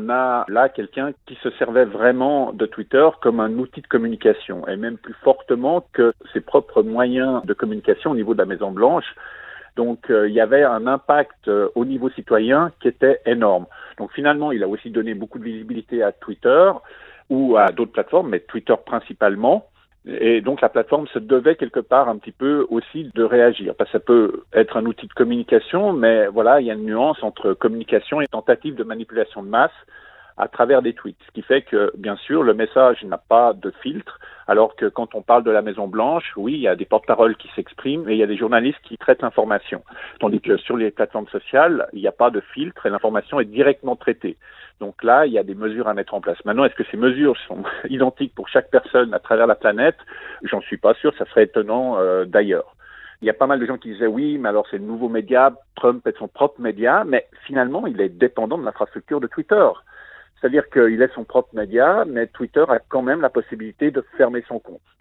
on a là quelqu'un qui se servait vraiment de Twitter comme un outil de communication, et même plus fortement que ses propres moyens de communication au niveau de la Maison-Blanche. Donc, il y avait un impact au niveau citoyen qui était énorme. Donc, finalement, il a aussi donné beaucoup de visibilité à Twitter ou à d'autres plateformes, mais Twitter principalement. Et donc, la plateforme se devait quelque part un petit peu aussi de réagir. Parce que ça peut être un outil de communication, mais voilà, il y a une nuance entre communication et tentative de manipulation de masse à travers des tweets. Ce qui fait que, bien sûr, le message n'a pas de filtre, alors que quand on parle de la Maison-Blanche, oui, il y a des porte-paroles qui s'expriment et il y a des journalistes qui traitent l'information. Tandis que sur les plateformes sociales, il n'y a pas de filtre et l'information est directement traitée. Donc là, il y a des mesures à mettre en place. Maintenant, est-ce que ces mesures sont identiques pour chaque personne à travers la planète? J'en suis pas sûr, ça serait étonnant d'ailleurs. Il y a pas mal de gens qui disaient oui, mais alors c'est le nouveau média, Trump est son propre média, mais finalement, il est dépendant de l'infrastructure de Twitter. C'est-à-dire qu'il est son propre média, mais Twitter a quand même la possibilité de fermer son compte.